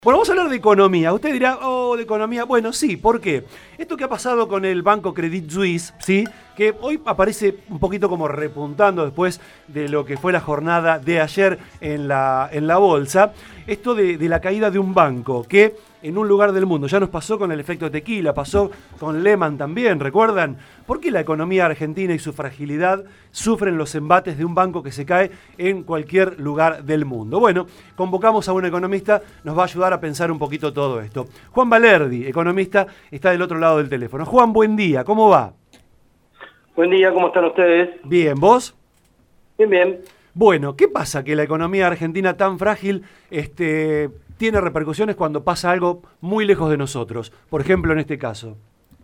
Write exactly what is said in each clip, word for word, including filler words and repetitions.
Bueno, vamos a hablar de economía. Usted dirá, oh, de economía. Bueno, sí, ¿por qué? Esto que ha pasado con el banco Credit Suisse, ¿sí? Que hoy aparece un poquito como repuntando después de lo que fue la jornada de ayer en la, en la bolsa. Esto de, de la caída de un banco que en un lugar del mundo, ya nos pasó con el efecto tequila, pasó con Lehman también, ¿recuerdan? ¿Por qué la economía argentina y su fragilidad sufren los embates de un banco que se cae en cualquier lugar del mundo? Bueno, convocamos a un economista, nos va a ayudar a pensar un poquito todo esto. Juan Valerdi, economista, está del otro lado del teléfono. Juan, buen día, ¿cómo va? Buen día, ¿cómo están ustedes? Bien, ¿vos? Bien, bien. Bueno, ¿qué pasa que la economía argentina tan frágil este, tiene repercusiones cuando pasa algo muy lejos de nosotros? Por ejemplo, en este caso.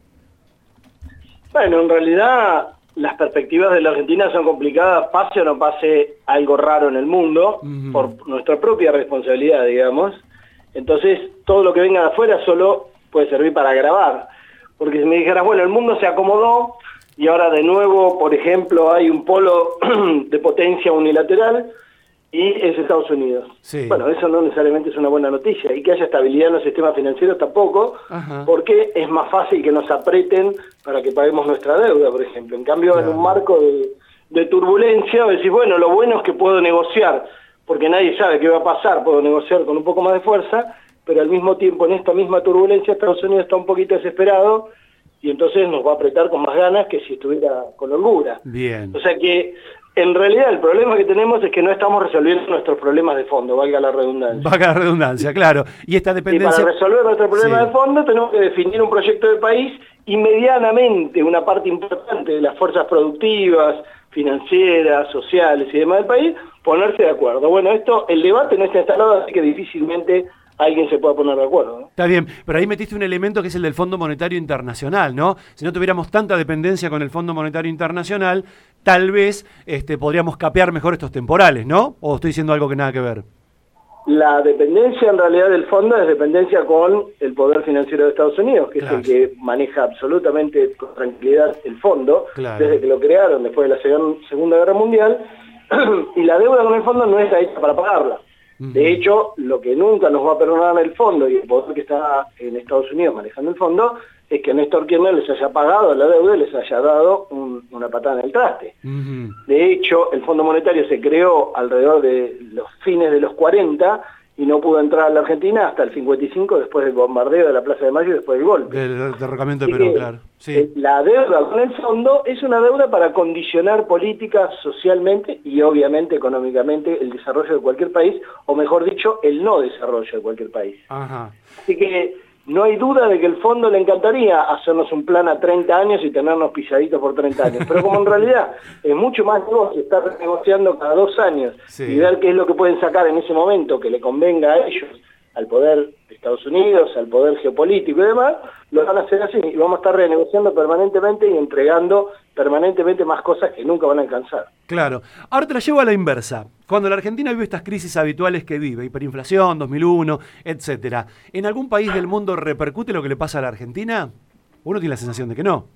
Bueno, en realidad las perspectivas de la Argentina son complicadas, pase o no pase algo raro en el mundo, uh-huh. por nuestra propia responsabilidad, digamos. Entonces, todo lo que venga de afuera solo puede servir para agravar. Porque si me dijeras, bueno, el mundo se acomodó y ahora de nuevo, por ejemplo, hay un polo de potencia unilateral y es Estados Unidos. Sí. Bueno, eso no necesariamente es una buena noticia. Y que haya estabilidad en los sistemas financieros tampoco, Ajá. porque es más fácil que nos aprieten para que paguemos nuestra deuda, por ejemplo. En cambio, claro. en un marco de, de turbulencia, decís, bueno, lo bueno es que puedo negociar, porque nadie sabe qué va a pasar, puedo negociar con un poco más de fuerza, pero al mismo tiempo, en esta misma turbulencia, Estados Unidos está un poquito desesperado, y entonces nos va a apretar con más ganas que si estuviera con holgura. Bien. O sea que, en realidad, el problema que tenemos es que no estamos resolviendo nuestros problemas de fondo, valga la redundancia. Valga la redundancia, claro. Y esta dependencia... Y para resolver nuestros problemas sí. de fondo tenemos que definir un proyecto de país y medianamente una parte importante de las fuerzas productivas, financieras, sociales y demás del país, ponerse de acuerdo. Bueno, esto, el debate no está instalado, así que difícilmente alguien se pueda poner de acuerdo, ¿no? Está bien, pero ahí metiste un elemento que es el del Fondo Monetario Internacional, ¿no? Si no tuviéramos tanta dependencia con el Fondo Monetario Internacional, tal vez este, podríamos capear mejor estos temporales, ¿no? ¿O estoy diciendo algo que nada que ver? La dependencia en realidad del fondo es dependencia con el poder financiero de Estados Unidos, que claro. es el que maneja absolutamente con tranquilidad el fondo, claro. desde que lo crearon después de la Segunda Guerra Mundial, y la deuda con el fondo no está hecha para pagarla. De hecho, lo que nunca nos va a perdonar el fondo y el poder que está en Estados Unidos manejando el fondo es que Néstor Kirchner les haya pagado la deuda y les haya dado un, una patada en el traste. Uh-huh. De hecho, el Fondo Monetario se creó alrededor de los fines de los cuarenta y no pudo entrar a la Argentina hasta el cincuenta y cinco después del bombardeo de la Plaza de Mayo y después del golpe. Del derrocamiento de Perón, claro. Sí. La deuda con el fondo es una deuda para condicionar políticas socialmente y obviamente económicamente el desarrollo de cualquier país, o mejor dicho, el no desarrollo de cualquier país. Ajá. Así que no hay duda de que el fondo le encantaría hacernos un plan a treinta años y tenernos pisaditos por treinta años, pero como en realidad es mucho más negocio estar negociando cada dos años sí. y ver qué es lo que pueden sacar en ese momento que le convenga a ellos, al poder de Estados Unidos, al poder geopolítico y demás, lo van a hacer así y vamos a estar renegociando permanentemente y entregando permanentemente más cosas que nunca van a alcanzar. Claro. Ahora te la llevo a la inversa. Cuando la Argentina vive estas crisis habituales que vive, hiperinflación, dos mil uno, etcétera, ¿en algún país del mundo repercute lo que le pasa a la Argentina? Uno tiene la sensación de que no.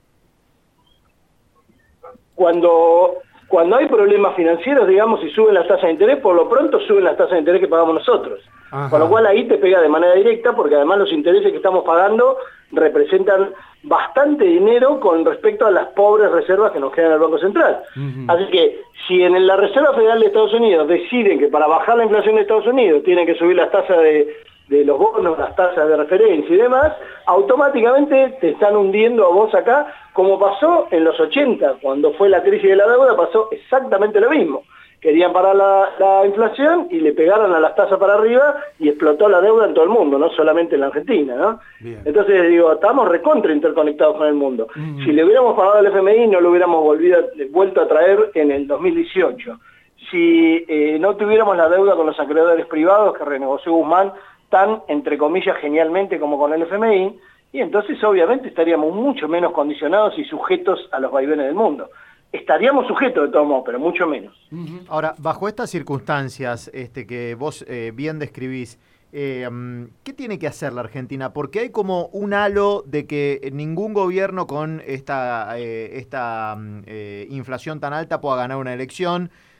Cuando... Cuando hay problemas financieros, digamos, y suben las tasas de interés, por lo pronto suben las tasas de interés que pagamos nosotros. Ajá. Con lo cual ahí te pega de manera directa, porque además los intereses que estamos pagando representan bastante dinero con respecto a las pobres reservas que nos quedan en el Banco Central. Uh-huh. Así que si en la Reserva Federal de Estados Unidos deciden que para bajar la inflación de Estados Unidos tienen que subir las tasas de... de los bonos, las tasas de referencia y demás, automáticamente te están hundiendo a vos acá, como pasó en los ochenta, cuando fue la crisis de la deuda, pasó exactamente lo mismo. Querían parar la, la inflación y le pegaron a las tasas para arriba y explotó la deuda en todo el mundo, no solamente en la Argentina, ¿no? Bien. Entonces, digo, estamos recontra interconectados con el mundo. Mm. Si le hubiéramos pagado al F M I, no lo hubiéramos volvido, vuelto a traer en el dos mil dieciocho. Si eh, no tuviéramos la deuda con los acreedores privados que renegoció Guzmán, tan, entre comillas, genialmente como con el F M I, y entonces obviamente estaríamos mucho menos condicionados y sujetos a los vaivenes del mundo. Estaríamos sujetos de todos modos, pero mucho menos. Uh-huh. Ahora, bajo estas circunstancias este, que vos eh, bien describís, eh, ¿qué tiene que hacer la Argentina? Porque hay como un halo de que ningún gobierno con esta, eh, esta eh, inflación tan alta pueda ganar una elección.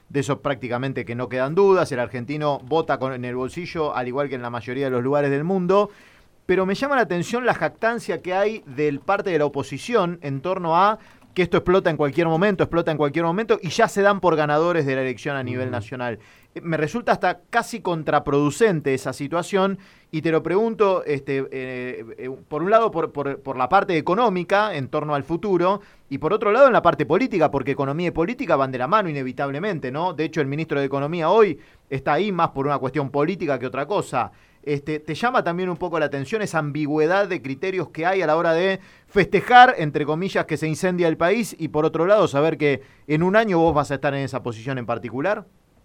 de eso prácticamente que no quedan dudas, el argentino vota con, en el bolsillo, al igual que en la mayoría de los lugares del mundo, pero me llama la atención la jactancia que hay del parte de la oposición en torno a que esto explota en cualquier momento, explota en cualquier momento, y ya se dan por ganadores de la elección a nivel nacional. Me resulta hasta casi contraproducente esa situación, y te lo pregunto, este, eh, eh, por un lado, por, por, por la parte económica, en torno al futuro, y por otro lado, en la parte política, porque economía y política van de la mano inevitablemente, ¿no? De hecho, el ministro de Economía hoy está ahí más por una cuestión política que otra cosa. Este, ¿te llama también un poco la atención esa ambigüedad de criterios que hay a la hora de festejar, entre comillas, que se incendia el país, y por otro lado, saber que en un año vos vas a estar en esa posición en particular?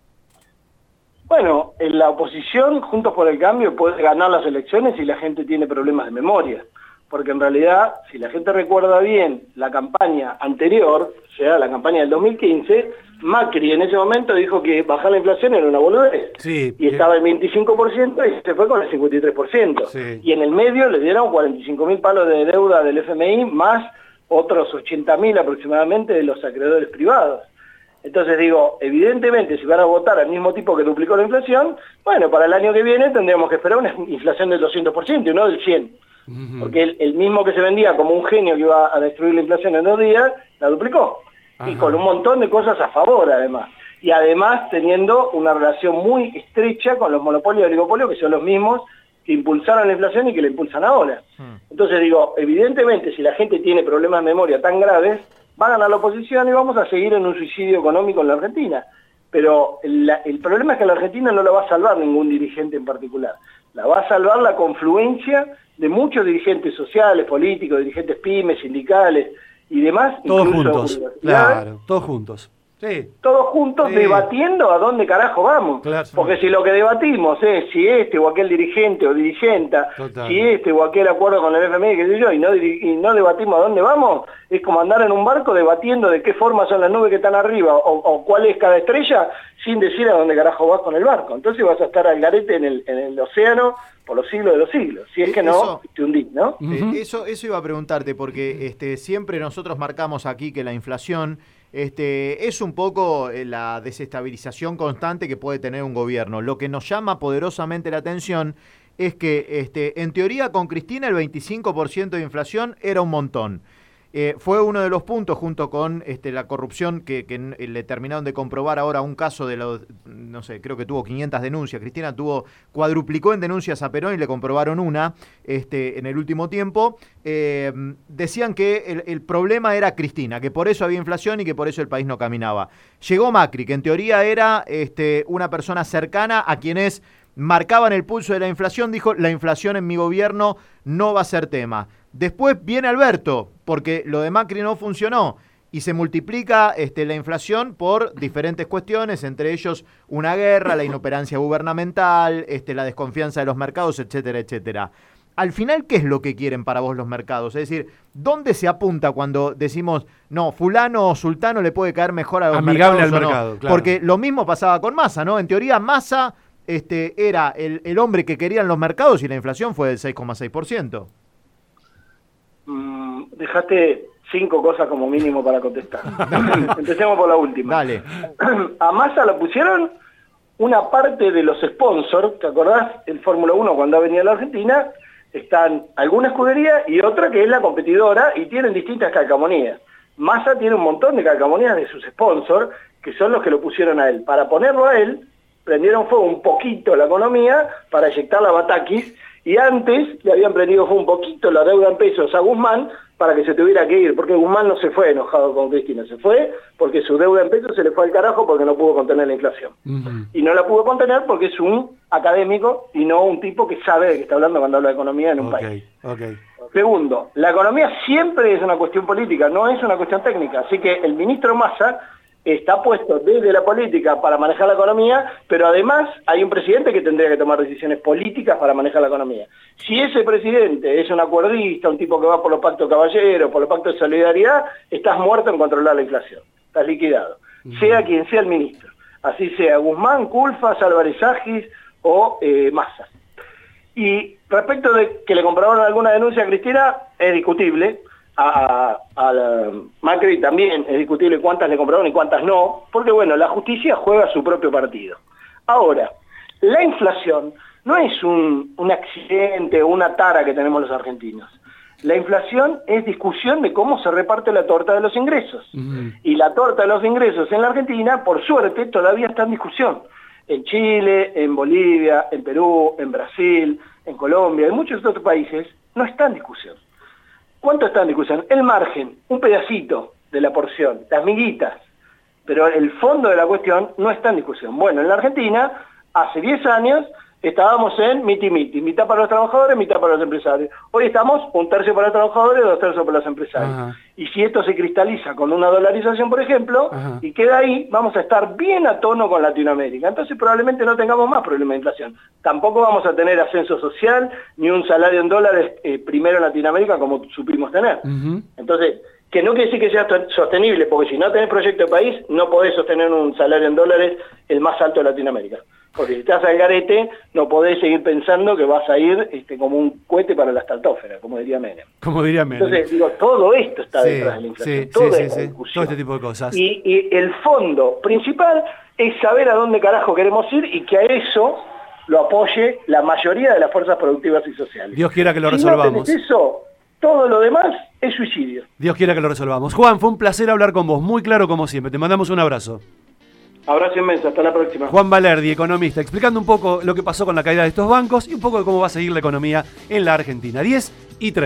Bueno, en la oposición, Juntos por el Cambio, puede ganar las elecciones y la gente tiene problemas de memoria. Porque en realidad, si la gente recuerda bien la campaña anterior, o sea, la campaña del dos mil quince, Macri en ese momento dijo que bajar la inflación era una boludez. Sí, y estaba en veinticinco por ciento y se fue con el cincuenta y tres por ciento. Sí. Y en el medio le dieron cuarenta y cinco mil palos de deuda del F M I, más otros ochenta mil aproximadamente de los acreedores privados. Entonces digo, evidentemente si van a votar al mismo tipo que duplicó la inflación, bueno, para el año que viene tendríamos que esperar una inflación del doscientos por ciento y no del cien por ciento. Uh-huh. Porque el, el mismo que se vendía como un genio que iba a destruir la inflación en dos días, la duplicó. Ajá. Y con un montón de cosas a favor además. Y además teniendo una relación muy estrecha con los monopolios y oligopolios, que son los mismos que impulsaron la inflación y que la impulsan ahora. Uh-huh. Entonces digo, evidentemente si la gente tiene problemas de memoria tan graves, va a ganar la oposición y vamos a seguir en un suicidio económico en la Argentina. Pero la, el problema es que la Argentina no la va a salvar ningún dirigente en particular. La va a salvar la confluencia de muchos dirigentes sociales, políticos, dirigentes pymes, sindicales y demás. Todos juntos, claro, todos juntos. Sí. Todos juntos sí. Debatiendo a dónde carajo vamos. Claro, porque si lo que debatimos es si este o aquel dirigente o dirigenta, Total. si este o aquel acuerdo con el F M I, qué sé yo, y no, y no debatimos a dónde vamos, es como andar en un barco debatiendo de qué forma son las nubes que están arriba o, o cuál es cada estrella, sin decir a dónde carajo vas con el barco. Entonces vas a estar al garete en el, en el océano por los siglos de los siglos. Si es que no, eso, te hundís, ¿no? Uh-huh. Eso, eso iba a preguntarte, porque este, siempre nosotros marcamos aquí que la inflación Este, es un poco la desestabilización constante que puede tener un gobierno. Lo que nos llama poderosamente la atención es que, este, en teoría, con Cristina el veinticinco por ciento de inflación era un montón. Eh, fue uno de los puntos, junto con este, la corrupción que, que le terminaron de comprobar ahora un caso de los, no sé, creo que tuvo quinientas denuncias. Cristina tuvo, cuadruplicó en denuncias a Perón y le comprobaron una este, en el último tiempo. Eh, decían que el, el problema era Cristina, que por eso había inflación y que por eso el país no caminaba. Llegó Macri, que en teoría era este, una persona cercana a quienes marcaban el pulso de la inflación, dijo, la inflación en mi gobierno no va a ser tema. Después viene Alberto, porque lo de Macri no funcionó, y se multiplica este, la inflación por diferentes cuestiones, entre ellos una guerra, la inoperancia gubernamental, este, la desconfianza de los mercados, etcétera, etcétera. Al final, ¿qué es lo que quieren para vos los mercados? Es decir, ¿dónde se apunta cuando decimos, no, fulano o sultano le puede caer mejor a los Amigable mercados al o mercado, no? Claro. Porque lo mismo pasaba con Massa, ¿no? En teoría, Massa este, era el, el hombre que querían los mercados y la inflación fue del seis coma seis por ciento. Mm, dejaste cinco cosas como mínimo para contestar. Empecemos por la última. Dale. A Massa lo pusieron una parte de los sponsors, ¿te acordás? El Fórmula uno cuando ha venido a la Argentina, están alguna escudería y otra que es la competidora y tienen distintas calcamonías. Massa tiene un montón de calcamonías de sus sponsors, que son los que lo pusieron a él. Para ponerlo a él, prendieron fuego un poquito la economía para inyectar la Batakis, y antes le habían prendido fuego un poquito la deuda en pesos a Guzmán para que se tuviera que ir, porque Guzmán no se fue enojado con Cristina, se fue porque su deuda en pesos se le fue al carajo porque no pudo contener la inflación. Uh-huh. Y no la pudo contener porque es un académico y no un tipo que sabe de qué está hablando cuando habla de economía en un okay, país. Okay. Segundo, la economía siempre es una cuestión política, no es una cuestión técnica, así que el ministro Massa está puesto desde la política para manejar la economía, pero además hay un presidente que tendría que tomar decisiones políticas para manejar la economía. Si ese presidente es un acuerdista, un tipo que va por los pactos caballeros, por los pactos de solidaridad, estás muerto en controlar la inflación, estás liquidado, uh-huh. sea quien sea el ministro, así sea Guzmán, Culfas, Álvarez Agis o eh, Massa. Y respecto de que le comprobaron alguna denuncia a Cristina, es discutible. a, a la Macri también es discutible cuántas le compraron y cuántas no, porque bueno, la justicia juega su propio partido. Ahora, la inflación no es un, un accidente o una tara que tenemos los argentinos. La inflación es discusión de cómo se reparte la torta de los ingresos. Uh-huh. Y la torta de los ingresos en la Argentina, por suerte, todavía está en discusión. En Chile, en Bolivia, en Perú, en Brasil, en Colombia, en muchos otros países, no está en discusión. ¿Cuánto está en discusión? El margen, un pedacito de la porción, las miguitas. Pero el fondo de la cuestión no está en discusión. Bueno, en la Argentina, hace diez años, estábamos en miti-miti, mitad para los trabajadores, mitad para los empresarios. Hoy estamos un tercio para los trabajadores, dos tercios para los empresarios. Ajá. Y si esto se cristaliza con una dolarización, por ejemplo, Ajá. y queda ahí, vamos a estar bien a tono con Latinoamérica. Entonces probablemente no tengamos más problemas de inflación. Tampoco vamos a tener ascenso social, ni un salario en dólares eh, primero en Latinoamérica como supimos tener. Uh-huh. Entonces, que no quiere decir que sea sostenible, porque si no tenés proyecto de país, no podés sostener un salario en dólares el más alto de Latinoamérica. Porque si estás al garete, no podés seguir pensando que vas a ir este, como un cohete para la estratosfera, como diría Menem. Como diría Menem. Entonces, digo, todo esto está sí, detrás de la inflación. Sí, todo, sí, sí, todo este tipo de cosas. Y, y el fondo principal es saber a dónde carajo queremos ir y que a eso lo apoye la mayoría de las fuerzas productivas y sociales. Dios quiera que lo si resolvamos. No tenés eso, todo lo demás es suicidio. Dios quiera que lo resolvamos. Juan, fue un placer hablar con vos, muy claro como siempre. Te mandamos un abrazo. Abrazo inmenso, hasta la próxima. Juan Valerdi, economista, explicando un poco lo que pasó con la caída de estos bancos y un poco de cómo va a seguir la economía en la Argentina. diez y tres.